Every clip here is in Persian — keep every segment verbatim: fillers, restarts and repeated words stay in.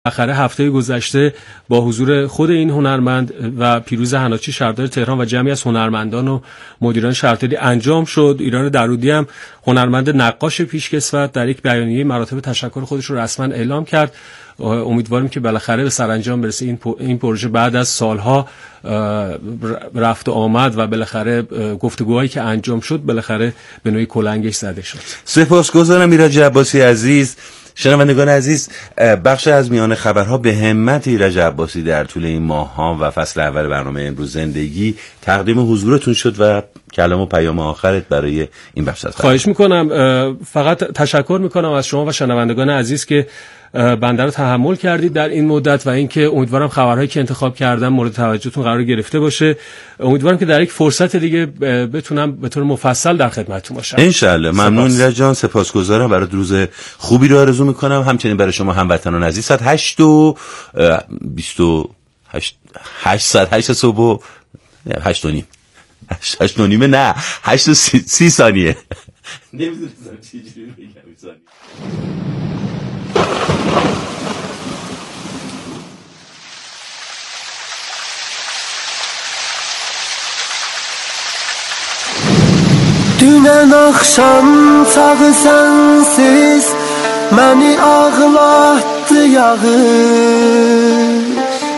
بالاخره هفته گذشته با حضور خود این هنرمند و پیروز حناچی شهردار تهران و جمعی از هنرمندان و مدیران شهرداری انجام شد. ایران درودی هم هنرمند نقاش پیشکسوت در یک بیانیه مراتب تشکر خودش رو رسما اعلام کرد. امیدواریم که بالاخره به سرانجام برسه این این پروژه بعد از سالها رفت و آمد و بالاخره گفتگوهایی که انجام شد بالاخره به نوعی کلنگش زده شد. سپاسگزارم ایرج عباسی عزیز. شنوندگان عزیز، بخش از میان خبرها به همت ایرج عباسی در طول این ماه‌ها و فصل اول برنامه امروز زندگی تقدیم حضورتون شد و کلام و پیام آخرت برای این بخش از خبر. خواهش میکنم. فقط تشکر میکنم از شما و شنوندگان عزیز که بنده رو تحمل کردید در این مدت و اینکه امیدوارم خبرهایی که انتخاب کردم مورد توجهتون قرار گرفته باشه. امیدوارم که در یک فرصت دیگه بتونم به طور مفصل در خدمتتون باشم ان شاء الله. ممنون ایرج جان، سپاسگزارم. برای روز خوبی رو آرزو میکنم. همچنین برای شما هموطنان عزیز ساعت هشت و بیست و هشت هشت ساعت هشت صبح هشت و نیم هشت و نیمه نه هشت و سی, سی ثانیه نمیدونم چجوری بگم این ثانیه. Dünən axşam çağı sənsiz məni ağlatdı yağış,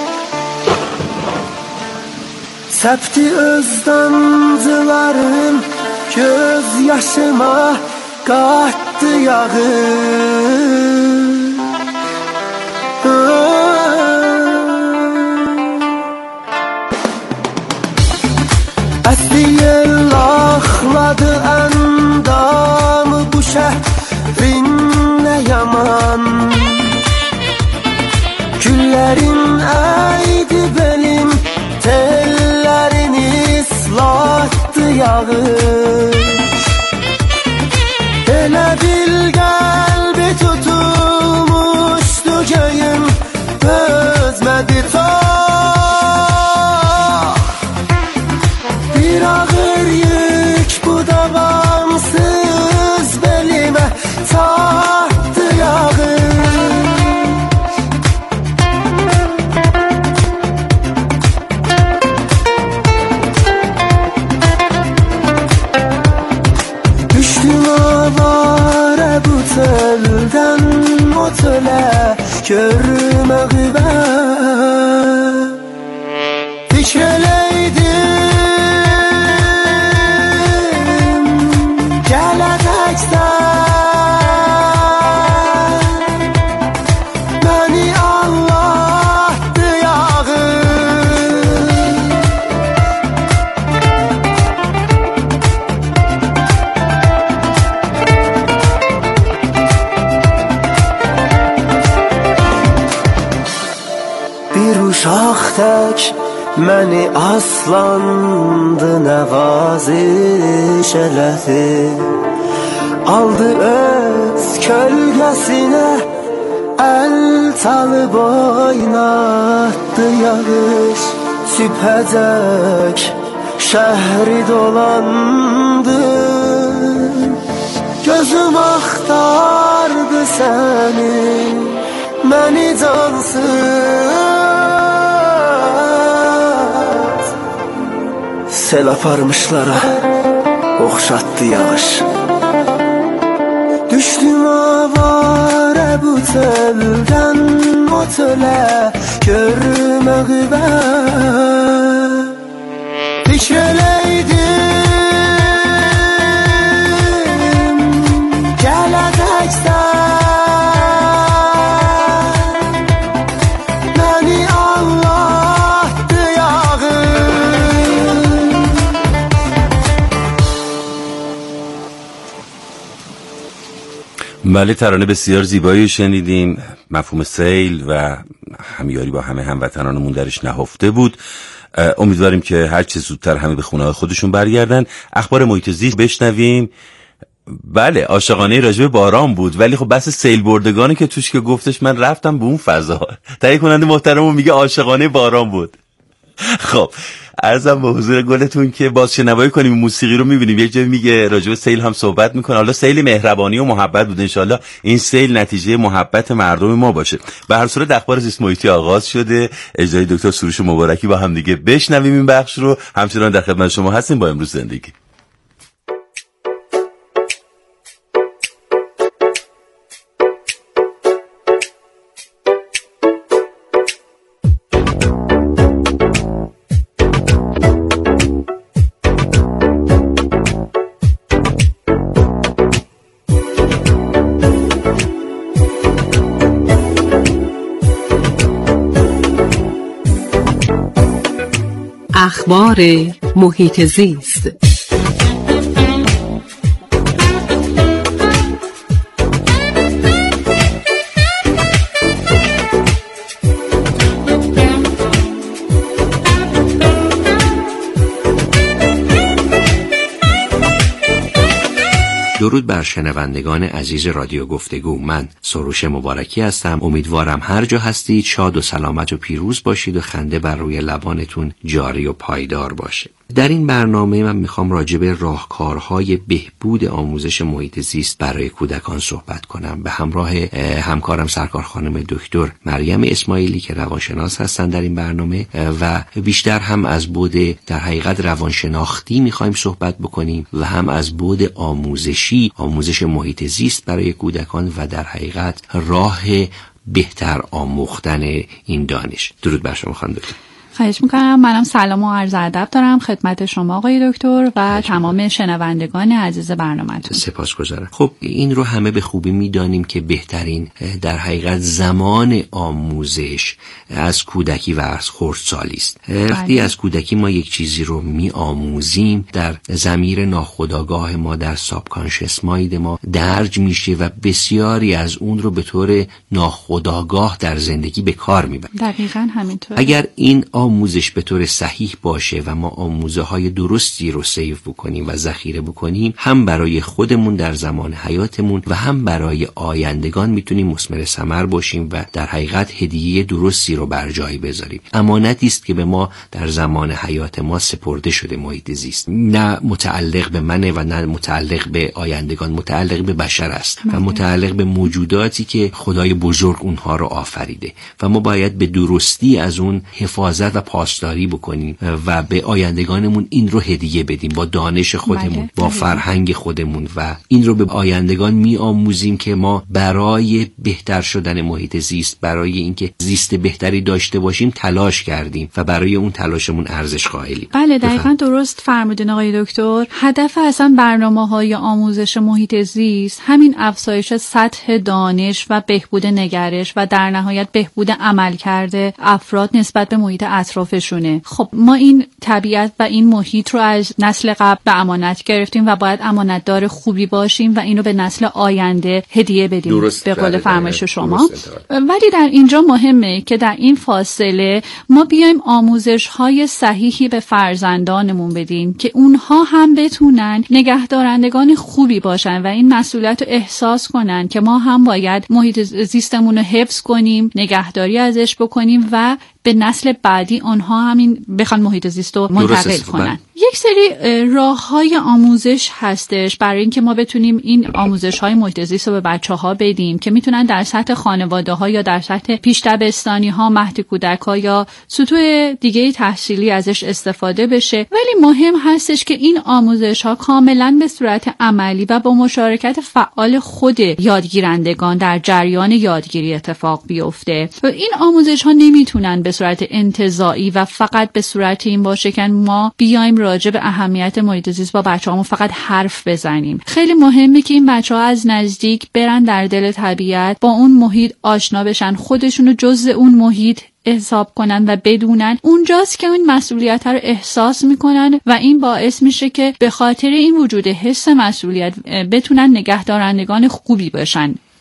səpdi öz damcıların göz yaşıma qatdı yağış. Əsli yel axladı əndamı bu şəhrin nə yaman, güllərin əydi belim, tellərin islatdı yağış. Elə bil qəlbi tutulmuşdu göyün, özmədi ta bir ağır yük bu davamsız belime tahtı yağış. Düştüm avare bu telden o tele görmeği ben dikeleydim. Uşaq tək məni aslandı nəvaziş elədi, aldı öz kölgəsinə əl çalıb oynatdı yağış. Sübhəcək şəhri dolandı, gözüm axtardı səni, məni cansız sel aparmışlara oxşatdı yağış. Düşdüm avare bu teldən o telə görməği mən fikr eləydim, gələcəksən بله. ترانه بسیار زیبایی شنیدیم. مفهوم سیل و همیاری با همه هموطنانمون درش نهفته بود. امیدواریم که هر چه زودتر همه به خونه خودشون برگردن. اخبار محیط زیست بشنویم. بله، عاشقانه راجب باران بود، ولی خب بحث سیل بردگانی که توش که گفتش من رفتم به اون فضا. تهیه کننده محترمون میگه عاشقانه باران بود. خب عرضم به حضور گلتون که بازشنوایی کنیم موسیقی رو میبینیم یه جایی میگه راجع به سیل هم صحبت میکنه. حالا سیل مهربانی و محبت بود، انشالله این سیل نتیجه محبت مردم ما باشه. به هر صورت اخبار زیست محیطی آغاز شده، اجرای دکتر سروش مبارکی با هم دیگه بشنویم این بخش رو. همچنان در خدمت شما هستیم با امروز زندگی. اخبار محیط زیست. درود بر شنوندگان عزیز رادیو گفتگو. من سروش مبارکی هستم. امیدوارم هر جا هستید شاد و سلامت و پیروز باشید و خنده بر روی لبانتون جاری و پایدار باشه. در این برنامه من میخوام راجع به راهکارهای بهبود آموزش محیط زیست برای کودکان صحبت کنم به همراه همکارم سرکار خانم دکتر مریم اسماعیلی که روانشناس هستن در این برنامه و بیشتر هم از بعد در حقیقت روانشناختی میخوایم صحبت بکنیم و هم از بعد آموزشی، آموزش محیط زیست برای کودکان و در حقیقت راه بهتر آموختن این دانش. درود بر شما خانم دکتر. خواهش میکنم. منم سلام و عرض ادب دارم خدمت شما آقای دکتر و تمام شنوندگان عزیز برنامه‌تون. سپاسگزارم. خب این رو همه به خوبی میدانیم که بهترین در حقیقت زمان آموزش از کودکی و از خردسالی است. وقتی از کودکی ما یک چیزی رو میآموزیم در ضمیر ناخودآگاه ما، در ساب کانشس مایند ما درج میشه و بسیاری از اون رو به طور ناخودآگاه در زندگی به کار میبریم. دقیقاً همینطور. اگر این آموزش به طور صحیح باشه و ما آموزه های درستی رو سیو بکنیم و ذخیره بکنیم، هم برای خودمون در زمان حیاتمون و هم برای آیندگان میتونیم مثمر ثمر باشیم و در حقیقت هدیه درستی رو بر جای بذاریم. امانتی است که به ما در زمان حیات ما سپرده شده محیط زیست. نه متعلق به منه و نه متعلق به آیندگان، متعلق به بشر است و متعلق به موجوداتی که خدای بزرگ اونها رو آفریده و ما باید به درستی از اون حفاظت و پاسداری بکنیم و به آیندگانمون این رو هدیه بدیم با دانش خودمون، با فرهنگ خودمون و این رو به آیندگان می آموزیم که ما برای بهتر شدن محیط زیست، برای اینکه زیست بهتری داشته باشیم تلاش کردیم و برای اون تلاشمون ارزش قائلیم. بله دقیقاً درست فرمودین آقای دکتر. هدف اصلا برنامه‌های آموزش محیط زیست همین افزایش سطح دانش و بهبود نگرش و در نهایت بهبود عملکرد افراد نسبت به محیط اطرافشونه. خب ما این طبیعت و این محیط رو از نسل قبل به امانت گرفتیم و باید امانتدار خوبی باشیم و اینو به نسل آینده هدیه بدیم به قول فرمایش شما. ولی در اینجا مهمه که در این فاصله ما بیایم آموزش‌های صحیحی به فرزندانمون بدیم که اونها هم بتونن نگهدارندگان خوبی باشن و این مسئولیت رو احساس کنن که ما هم باید محیط زیستمون رو حفظ کنیم، نگهداری ازش بکنیم و به نسل بعدی آنها همین بخوان محیط زیست رو منتقل کنن. یک سری راه‌های آموزش هستش برای اینکه ما بتونیم این آموزش‌های محیط زیست رو به بچه‌ها بدیم که میتونن در سطح خانواده‌ها یا در سطح پیش دبستانی‌ها، مهد کودک‌ها یا سطوح دیگه تحصیلی ازش استفاده بشه. ولی مهم هستش که این آموزش‌ها کاملاً به صورت عملی و با مشارکت فعال خود یادگیرندگان در جریان یادگیری اتفاق بیفته. و این آموزش‌ها نمیتونن به صورت انتزاعی و فقط به صورت این باشه که ما بیایم راجع به اهمیت محیط زیست با بچه‌هامون فقط حرف بزنیم. خیلی مهمه که این بچه‌ها از نزدیک برن در دل طبیعت، با اون محیط آشنا بشن، خودشونو جزء اون محیط حساب کنن و بدونن اونجاست که اون مسئولیت رو احساس میکنن و این باعث میشه که به خاطر این وجود حس مسئولیت بتونن نگهدارندگان خوبی باشن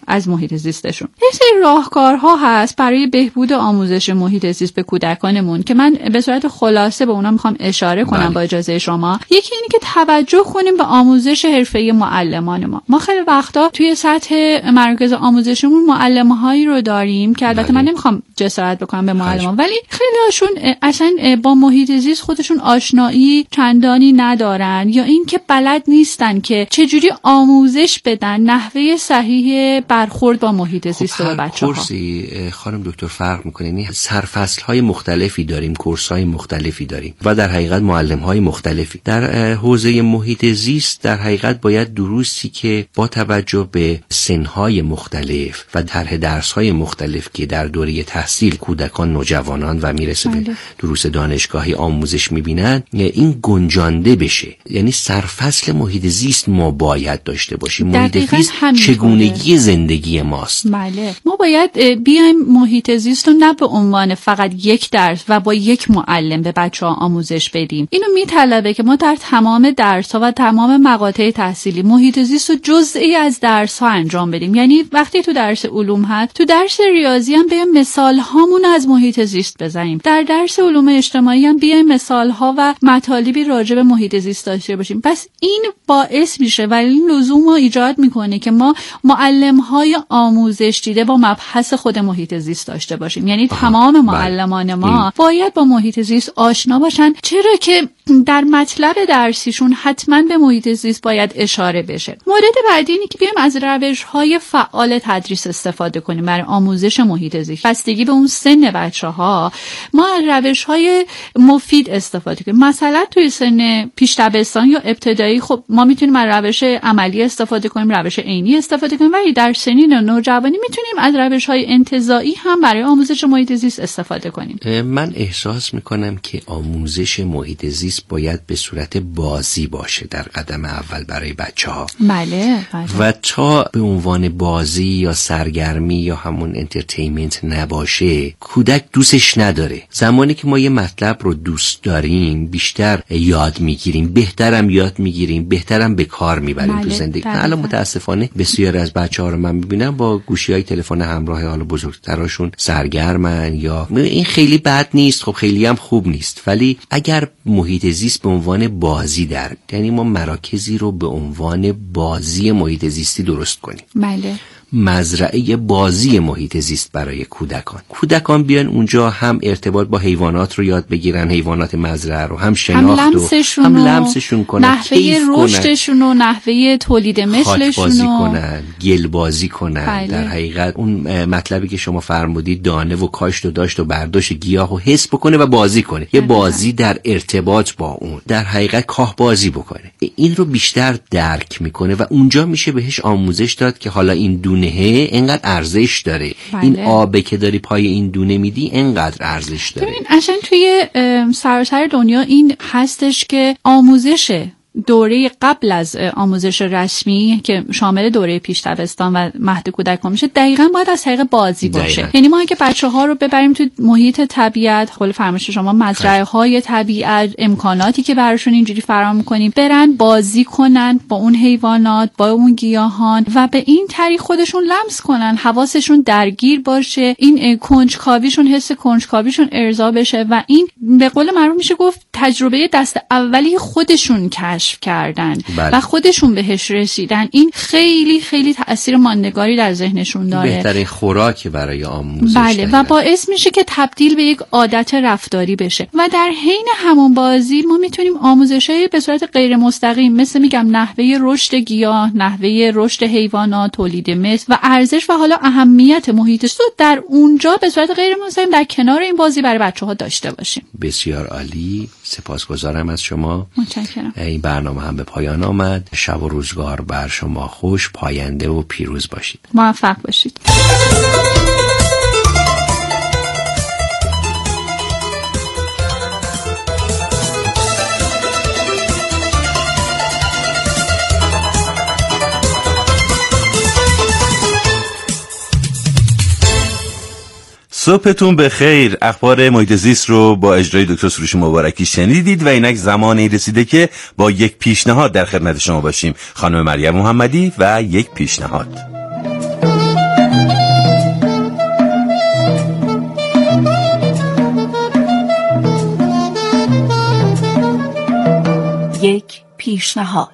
از محیط زیستشون. یه سری راهکارها هست برای بهبود آموزش محیط زیست به کودکانمون که من به صورت خلاصه به اونا میخوام اشاره کنم. بله. با اجازه شما، یکی اینه که توجه کنیم به آموزش حرفه‌ای معلمان ما. ما خیلی وقتا توی سطح مراکز آموزشمون معلم‌هایی رو داریم که البته بله. من نمیخوام جسارت بکنم به معلمان، ولی خیلی‌هاشون اصلا با محیط زیست خودشون آشنایی چندانی ندارن یا اینکه بلد نیستن که چجوری آموزش بدن نحوه صحیح برخورد با محیط زیست خب به بچه‌ها. کورسی خانم دکتر فرق می‌کنه، یعنی سرفصل‌های مختلفی داریم، کورس‌های مختلفی داریم و در حقیقت معلم‌های مختلفی. در حوزه محیط زیست در حقیقت باید دروسی که با توجه به سن‌های مختلف و طرح درس‌های مختلف که در دوره تحصیل کودکان، نوجوانان و میرسه به دروس دانشگاهی آموزش می‌بینن، این گنجانده بشه. یعنی سرفصل محیط زیست ما باید داشته باشیم. محیط زیست چگونگی زندگی ماست. بله. ما باید بیایم محیط زیست رو نه به عنوان فقط یک درس و با یک معلم به بچه‌ها آموزش بدیم. اینو میطلبه که ما در تمام درس‌ها و تمام مقاطع تحصیلی محیط زیست رو جزئی از درس‌ها انجام بدیم. یعنی وقتی تو درس علوم هست، تو درس ریاضی هم بیایم مثال هامون از محیط زیست بزنیم. در درس علوم اجتماعی هم بیایم مثال ها و مطالبی راجع به محیط زیست داشته باشیم. پس این باعث میشه و این لزوم رو ایجاد میکنه که ما معلم‌های آموزش دیده با مبحث خود محیط زیست داشته باشیم. یعنی تمام معلمان ما ام. باید با محیط زیست آشنا باشن، چرا که در مطلب درسیشون حتما به محیط زیست باید اشاره بشه. مورد بعدی اینه که بیایم از روش‌های فعال تدریس استفاده کنیم برای آموزش محیط زیست. بستگی به اون سن بچه‌ها ما از روش‌های مفید استفاده کنیم. مثلا توی سن پیش دبستان یا ابتدایی خب ما میتونیم از روش عملی استفاده کنیم، روش عینی استفاده کنیم، ولی در سنین نوجوانی میتونیم از روش‌های انتزاعی هم برای آموزش محیط زیست استفاده کنیم. من احساس میکنم که آموزش محیط زیست باید به صورت بازی باشه در قدم اول برای بچه‌ها. بله, بله. و تا به عنوان بازی یا سرگرمی یا همون انترتینمنت نباشه، کودک دوستش نداره. زمانی که ما یه مطلب رو دوست داریم بیشتر یاد میگیریم، بهترم یاد میگیریم، بهترم به کار میبریم تو زندگی. الان متاسفانه بسیار از بچه‌ها رو من میبینم با گوشی‌های تلفن همراه حالا بزرگتراشون سرگرمن، یا این خیلی بد نیست، خب خیلی هم خوب نیست، ولی اگر محیط زیست به عنوان بازی در، یعنی ما مراکزی رو به عنوان بازی محیط زیستی درست کنیم. بله. مزرعه بازی محیط زیست برای کودکان. کودکان بیان اونجا هم ارتباط با حیوانات رو یاد بگیرن، حیوانات مزرعه رو هم شناخت هم لمسشون, و هم لمسشون کنن، نحوه رشدشون و نحوه تولید مثلشون، بازی کنن، گل بازی کنن. بله. در حقیقت اون مطلبی که شما فرمودید دانه و کاشت و داشت و برداشت گیاه و حس بکنه و بازی کنه. یه بازی در ارتباط با اون، در حقیقت کاه بازی بکنه. این رو بیشتر درک میکنه و اونجا میشه بهش آموزش داد که حالا این دونه اینقدر ارزش داره. بله. این آبه که داری پای این دونه میدی اینقدر ارزش داره. ببین اصلا توی سراسر دنیا این هستش که آموزش دوره قبل از آموزش رسمی که شامل دوره پیش دبستان و مهد کودکان میشه دقیقاً باید از طریق بازی باشه. دقیقا. یعنی ما اگه بچه‌ها رو ببریم تو محیط طبیعت، قول فرمایش شما مزرعه‌های طبیعت، امکاناتی که براشون اینجوری فراهم می‌کنیم، برن بازی کنن با اون حیوانات، با اون گیاهان و به این طریق خودشون لمس کنن، حواسشون درگیر باشه، این کنجکاویشون، حس کنجکاویشون ارضا بشه و این به قول معروف میشه گفت تجربه دست اولی خودشون کشف کردن. بله. و خودشون بهش رسیدن. این خیلی خیلی تأثیر ماندگاری در ذهنشون داره. بهترین خوراک برای آموزش. بله دارن. و باعث میشه که تبدیل به یک عادت رفتاری بشه. و در حین همون بازی ما میتونیم آموزشای به صورت غیر مستقیم مثل میگم نحوه رشد گیاه، نحوه رشد حیوانات، تولید مثل و ارزش و حالا اهمیت محیط زیست در اونجا به صورت غیر مستقیم در کنار این بازی برای بچه‌ها داشته باشیم. بسیار عالی. سپاسگزارم از شما. متشکرم. این برنامه هم به پایان آمد. شب و روزگار بر شما خوش، پاینده و پیروز باشید. موفق باشید. صبحتون بخیر. اخبار محیط زیست رو با اجرای دکتر سروش مبارکی شنیدید و اینک زمانی رسیده که با یک پیشنهاد در خدمت شما باشیم. خانم مریم محمدی و یک پیشنهاد. یک پیشنهاد.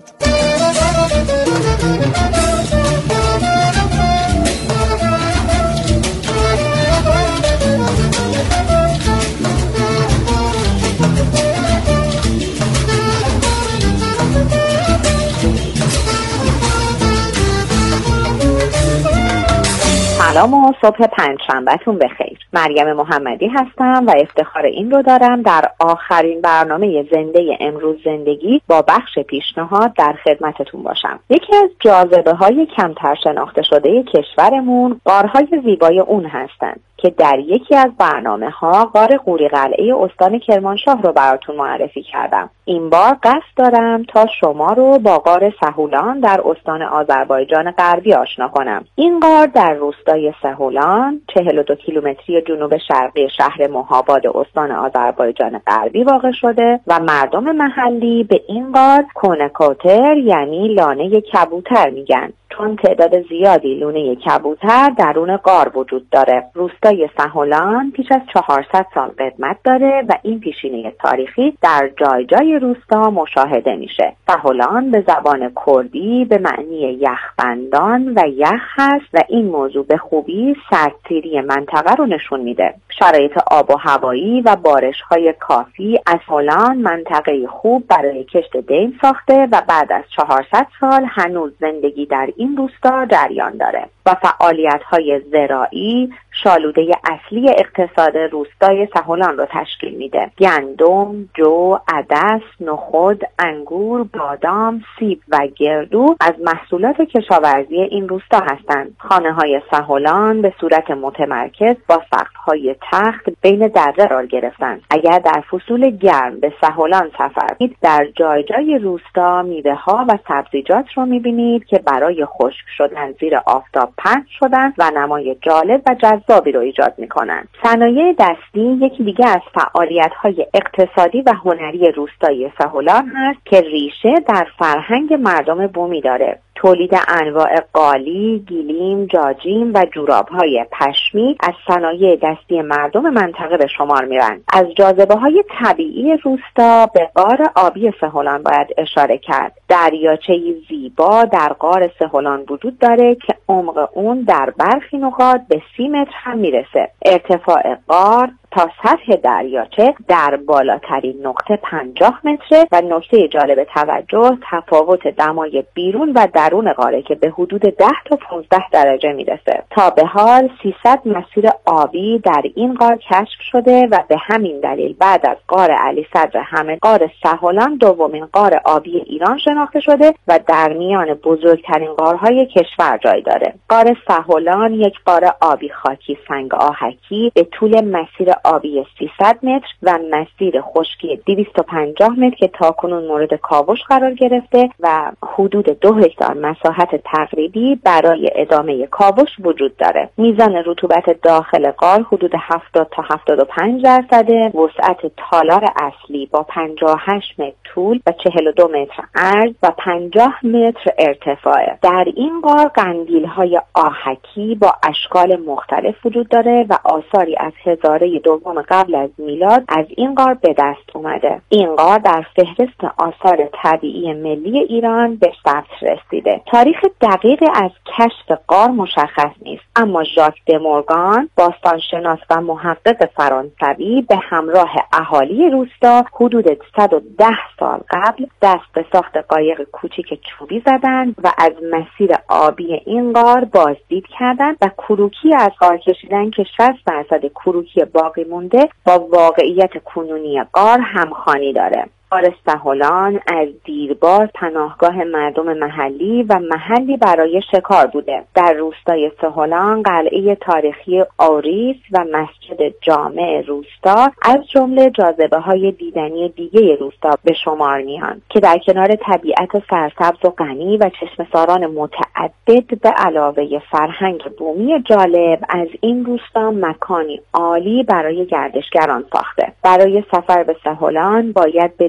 سلام و صبح پنجشنبه‌تون بخیر. مریم محمدی هستم و افتخار این رو دارم در آخرین برنامه زنده امروز زندگی با بخش پیشنهاد در خدمتتون باشم. یکی از جاذبه‌های کمتر شناخته شده کشورمون غارهای زیبای اون هستند که در یکی از برنامه‌ها غار قوری قلعه استان کرمانشاه رو براتون معرفی کردم. این بار قصد دارم تا شما رو با غار سهولان در استان آذربایجان غربی آشنا کنم. این غار در روستای سهولان چهل و دو کیلومتری جنوب شرقی شهر مهاباد استان آذربایجان غربی واقع شده و مردم محلی به این غار کونکوتر یعنی لانه کبوتر میگن، چون تعداد زیادی لونه کبوتر درون غار وجود داره. روستای سهولان پیش از چهارصد سال قدمت داره و این پیشینه تاریخی در جای جای روستا مشاهده میشه. سهولان به زبان کردی به معنی یخبندان و یخ هست و این موضوع به خوبی سردسیری منطقه رو نشون میده. شرایط آب و هوایی و بارش‌های کافی از سهولان منطقه خوب برای کشت دیم ساخته و بعد از چهارصد سال هنوز زندگی در این روستا جریان داره و فعالیت‌های زراعی شالوده اصلی اقتصاد روستای سهولان رو تشکیل میده. گندم، جو، عدس، نخود، انگور، بادام، سیب و گردو از محصولات کشاورزی این روستا هستند. خانه‌های سهولان به صورت متمرکز با سقف‌های تخت بین دره قرار گرفتن. اگر در فصول گرم به سهولان سفر کنید، در جای جای روستا میوه‌ها و سبزیجات رو می‌بینید که برای خشک شدن زیر آفتاب پهن شدن و نمای جالب و جذابی رو ایجاد می‌کنند. صنایع دستی یکی دیگه از فعالیت‌های اقتصادی و هنری روستای سهولان هست که ریشه در فرهنگ مردم بومی داره. تولید انواع قالی، گیلیم، جاجیم و جوراب‌های پشمی از صنایع دستی مردم منطقه به شمار میرن. از جاذبه‌های طبیعی روستا به غار آبی سهولان باید اشاره کرد. دریاچه‌ای زیبا در غار سهولان وجود داره که عمق اون در برخی نقاط به سی متر هم میرسه. ارتفاع غار تا سطح دریاچه در بالاترین نقطه پنجاه متره و نکته جالب توجه تفاوت دمای بیرون و درون غاره که به حدود ده تا پانزده درجه میرسه. تا به حال سیصد مسیر آبی در این غار کشف شده و به همین دلیل بعد از غار علی صدر همه غار سهولان دومین غار آبی ایران شناخته شده و در میان بزرگترین غارهای کشور جای داره. غار سهولان یک غار آبی خاکی سنگ آهکی به طول مسیر آبی سیصد متر و مسیر خشکی دویست و پنجاه متر که تاکنون مورد کاوش قرار گرفته و حدود دو هکتار مساحت تقریبی برای ادامه کاوش وجود داره. میزان رطوبت داخل غار حدود هفتاد تا هفتاد و پنج درصده. وسعت تالار اصلی با پنجاه و هشت متر طول و چهل و دو متر عرض و پنجاه متر ارتفاعه. در این غار قندیل‌های آهکی با اشکال مختلف وجود داره و آثاری از هزاره دوم قبل از میلاد از این غار به دست اومده. این غار در فهرست آثار طبیعی ملی ایران به ثبت رسیده. تاریخ دقیق از کشف غار مشخص نیست، اما ژاک دمورگان باستانشناس و محقق فرانسوی به همراه اهالی روستا حدود صد و ده سال قبل دست به ساخت قایق کوچیک چوبی زدند و از مسیر آبی این غار بازدید کردند و کروکی از غار کشیدن که شصت درصد کروکی باقی مونده با واقعیت کنونی غار همخوانی داره. غار سهولان از دیرباز پناهگاه مردم محلی و محلی برای شکار بوده. در روستای سهولان قلعه تاریخی آوریس و مسجد جامع روستا از جمله جاذبه‌های دیدنی دیگه روستا به شمار میان که در کنار طبیعت سرسبز و غنی و چشمه‌ساران متعدد به علاوه فرهنگ بومی جالب از این روستا مکانی عالی برای گردشگران ساخته. برای سفر به سهولان باید به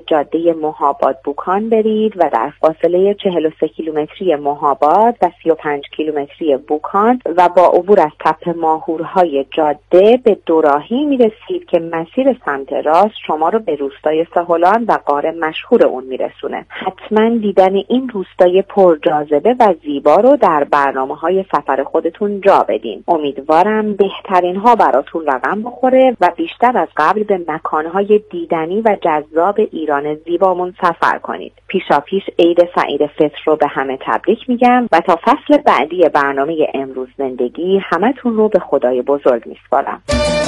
جاده مهاباد بوکان برید و در فاصله چهل و سه کیلومتری مهاباد و سی و پنج کیلومتری بوکان و با عبور از تپه ماهورهای جاده به دوراهی میرسید که مسیر سمت راست شما رو به روستای سهولان و غار مشهور اون میرسونه. حتما دیدن این روستای پرجاذبه و زیبا رو در برنامه‌های سفر خودتون جا بدین. امیدوارم بهترین ها براتون رقم بخوره و بیشتر از قبل به مکانهای دیدنی و جذاب ایران زیبامون سفر کنید. پیشاپیش عید سعید فطر رو به همه تبریک میگم و تا فصل بعدی برنامه امروز زندگی همتون رو به خدای بزرگ میسپارم.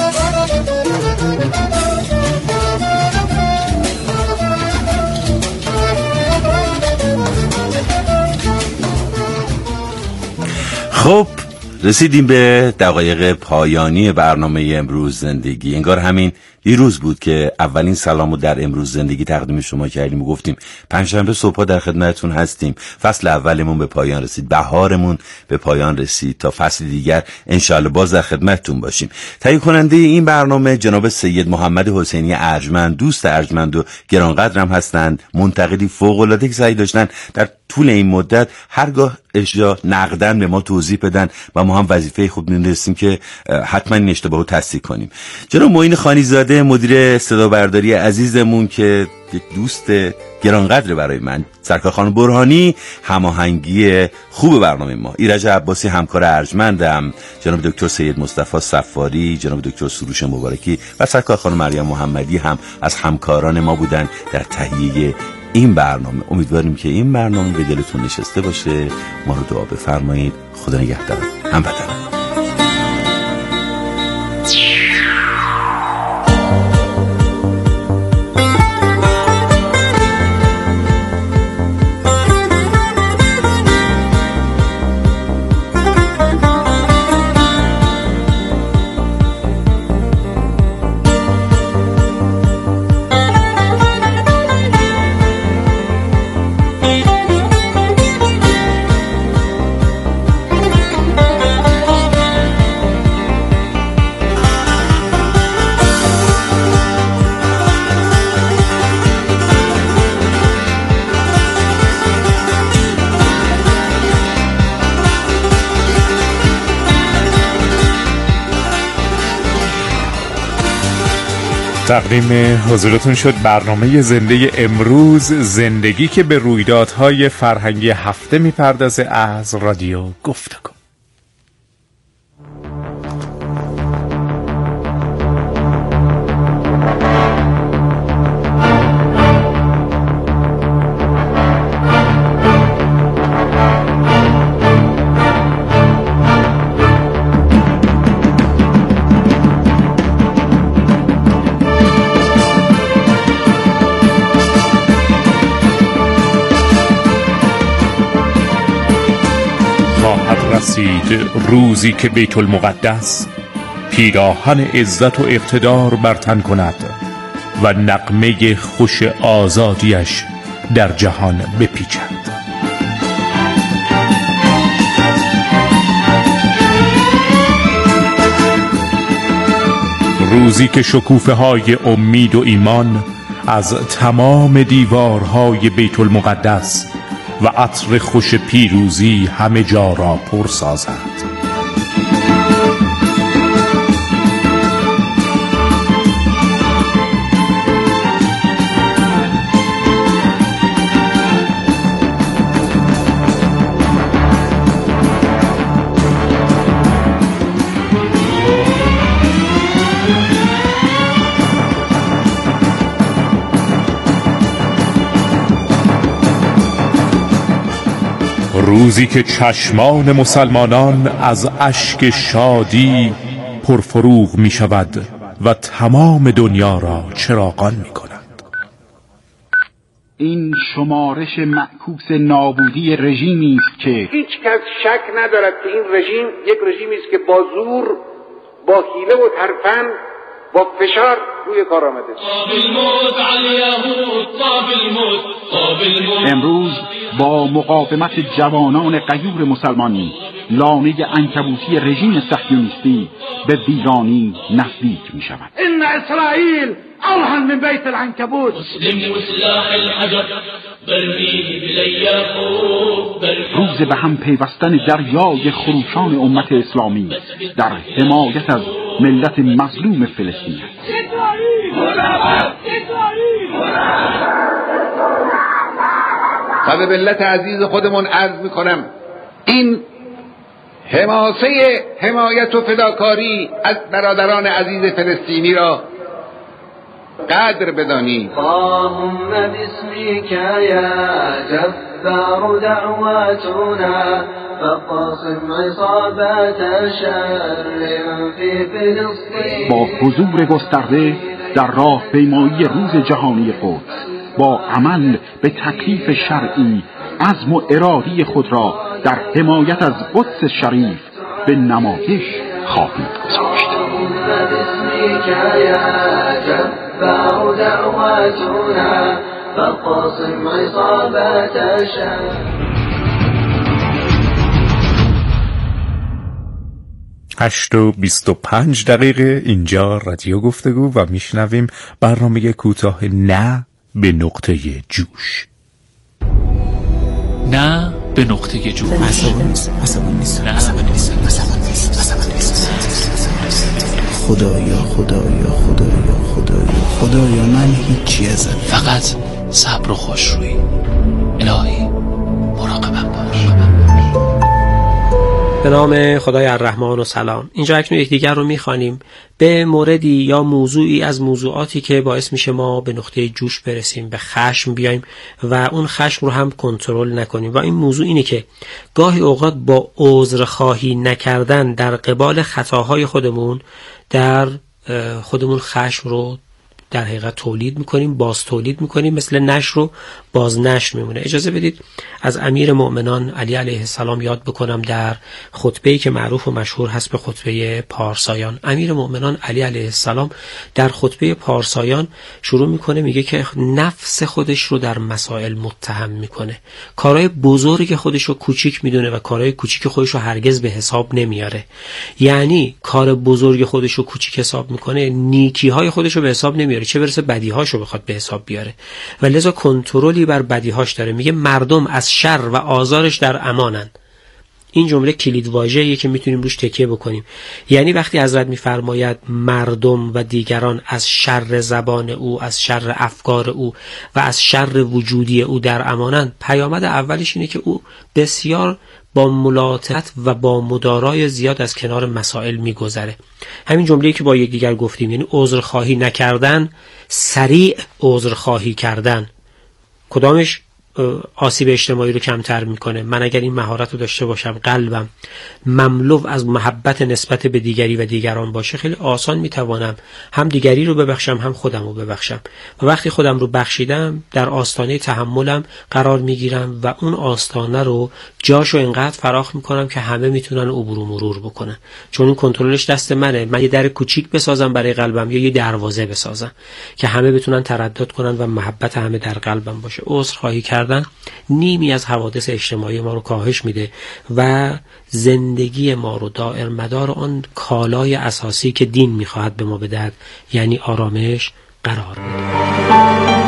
خب رسیدیم به دقایق پایانی برنامه امروز زندگی. انگار همین دیروز بود که اولین سلامو در امروز زندگی تقدیم شما کردیم و گفتیم پنجشنبه صبح در خدمتتون هستیم. فصل اولمون به پایان رسید، بهارمون به پایان رسید، تا فصل دیگر انشالله باز در خدمتتون باشیم. تهیه کننده این برنامه جناب سید محمد حسینی ارجمند، دوست ارجمند و گرانقدرم هستند، منتقدی فوق‌العاده که سعی داشتن در طول این مدت هرگاه اشیا نقدن به ما توضیح بدن و ما هم وظیفه خوب می‌دونستیم که حتما این اشتباهو تصحیح کنیم. جناب معین خانیزاده، مدیر صدا برداری عزیزمون که یک دوست گرانقدر برای من، سرکار خانم برهانی هماهنگی خوب برنامه ما، ایرج عباسی همکار ارجمندم، جناب دکتر سید مصطفی صفاری، جناب دکتر سروش مبارکی و سرکار خانم مریم محمدی هم از همکاران ما بودن در تهیه این برنامه. امیدواریم که این برنامه به دلتون نشسته باشه. ما رو دعا بفرمایید. خدا نگهدار هموطنان. تقدیم حضورتون شد برنامه زنده امروز زندگی که به رویدادهای فرهنگی هفته میپردازه از رادیو گفتگو. روزی که بیت المقدس پیراهن عزت و اقتدار بر تن کند و نغمه خوش آزادیش در جهان بپیچد. روزی که شکوفه های امید و ایمان از تمام دیوارهای بیت المقدس و عطر خوش پیروزی همه جا را پر سازد. روزی که چشمان مسلمانان از اشک شادی پرفروغ می شود و تمام دنیا را چراغان می کند. این شمارش معکوس نابودی رژیمی است که هیچ کس شک ندارد که این رژیم یک رژیمی است که با زور، با حیله و ترفند، با فشار روی کار آمده. امروز با مقاومت جوانان غیور مسلمانی لانه عنکبوتی رژیم صهیونیستی به ویرانی نزدیک می شود. ان اسرائیل أرهن من بيت العنكبوت. مسلم وسلاح الحجر برميه بلیاقوب. روز به هم پیوستن دریای خروشان امت اسلامی در حمایت از ملت مظلوم فلسطین. و به ملت عزیز خودمون عرض میکنم این حماسه حمایت و فداکاری از برادران عزیز فلسطینی را قدر بدانید. اللهم باسمك یا جبار دعواتنا فقاسم عصابات شر في فلسطین. با حضور گسترده در راه پیمایی روز جهانی قدس با عمل به تکلیف شرعی عزم و ارادی خود را در حمایت از قدس شریف به نمایش خواهید گذاشت. هشت و بیست و پنج دقیقه اینجا رادیو گفتگو و میشنویم برنامه کوتاه نه به نقطه جوش. نه به نقطه جوش. عصبانی نیست، عصبانی نیست، عصبانی نیست، عصبانی نیست، عصبانی نیست. خدایا خدایا خدایا خدایا خدایا من هیچی ازم، فقط صبر و خوشرویی. الهی مراقبم باش. به نام خدای الرحمن و سلام. اینجا اکنون یکدیگر رو میخوانیم به موردی یا موضوعی از موضوعاتی که باعث میشه ما به نقطه جوش برسیم، به خشم بیایم و اون خشم رو هم کنترل نکنیم. و این موضوع اینه که گاهی اوقات با عذرخواهی نکردن در قبال خطاهای خودمون در خودمون خشم رو در حقیقت تولید میکنیم، باز تولید میکنیم، مثل نشر رو باز نشر میمونه. اجازه بدید از امیر مؤمنان علی علیه السلام یاد بکنم در خطبه‌ای که معروف و مشهور هست به خطبه پارسایان. امیر مؤمنان علی علیه السلام در خطبه پارسایان شروع میکنه، میگه که نفس خودش رو در مسائل متهم میکنه، کارهای بزرگ خودش رو کوچیک میدونه و کارهای کوچیک خودش رو هرگز به حساب نمیاره. یعنی کار بزرگ خودش رو کوچیک حساب میکنه، نیکی‌های خودش رو به حساب نمیاره، چه برسه بدیهاشو بخواد به حساب بیاره و لذا کنترلی بر بدیهاش داره. میگه مردم از شر و آزارش در امانن. این جمله کلید واژه‌ایه که میتونیم روش تکیه بکنیم. یعنی وقتی حضرت میفرماید مردم و دیگران از شر زبان او، از شر افکار او و از شر وجودی او در امانن، پیامد اولش اینه که او بسیار با ملاطفت و با مدارای زیاد از کنار مسائل میگذره. همین جمله‌ای که با یکدیگر گفتیم، یعنی عذرخواهی نکردن، سریع عذرخواهی کردن، کدامش آسیب اجتماعی رو کمتر میکنه؟ من اگر این مهارت رو داشته باشم، قلبم مملو از محبت نسبت به دیگری و دیگران باشه، خیلی آسان میتوانم هم دیگری رو ببخشم هم خودم رو ببخشم. و وقتی خودم رو بخشیدم در آستانه تحملم قرار میگیرم و اون آستانه رو جاشو انقدر فراخ میکنم که همه میتونن عبور و مرور بکنن، چون اون کنترلش دست منه. من یه در کوچیک بسازم برای قلبم یا یه دروازه بسازم که همه بتونن تردد کنن و محبت همه در قلبم باشه. عذرخواهی کردن نیمی از حوادث اجتماعی ما رو کاهش میده و زندگی ما رو دائر مدار آن کالای اساسی که دین میخواهد به ما بدهد، یعنی آرامش، قرار میده.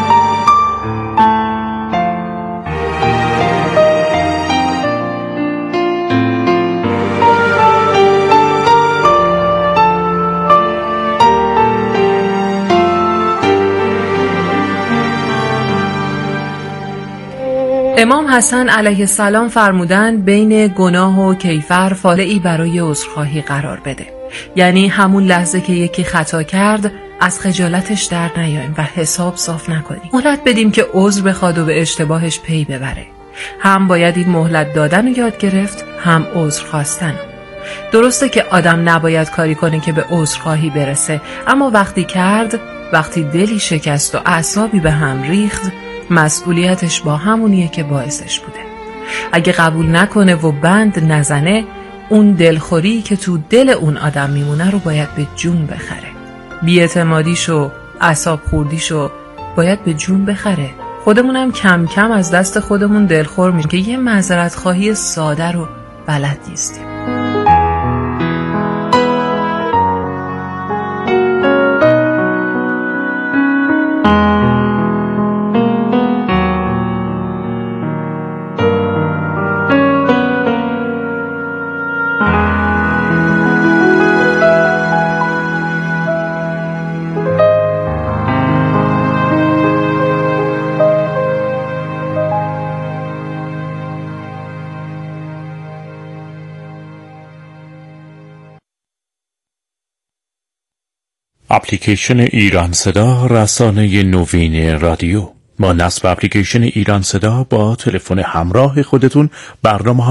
امام حسن علیه السلام فرمودن بین گناه و کیفر فالعی برای عذرخواهی قرار بده. یعنی همون لحظه که یکی خطا کرد از خجالتش در نیاییم و حساب صاف نکنیم. مهلت بدیم که عذر بخواد و به اشتباهش پی ببره. هم باید این مهلت دادن رو یاد گرفت، هم عذر خواستن. درسته که آدم نباید کاری کنه که به عذرخواهی برسه، اما وقتی کرد، وقتی دلی شکست و اعصابی به هم ریخت، مسئولیتش با همونیه که باعثش بوده. اگه قبول نکنه و بند نزنه، اون دلخوری که تو دل اون آدم میمونه رو باید به جون بخره. بی‌اعتمادیشو، اعصاب خوردیشو باید به جون بخره. خودمونم کم کم از دست خودمون دلخور میشیم که یه معذرت خواهی ساده رو بلد نیستیم. اپلیکیشن ایران صدا، رسانه نوین رادیو. با نصب اپلیکیشن ایران صدا با تلفن همراه خودتون برنامه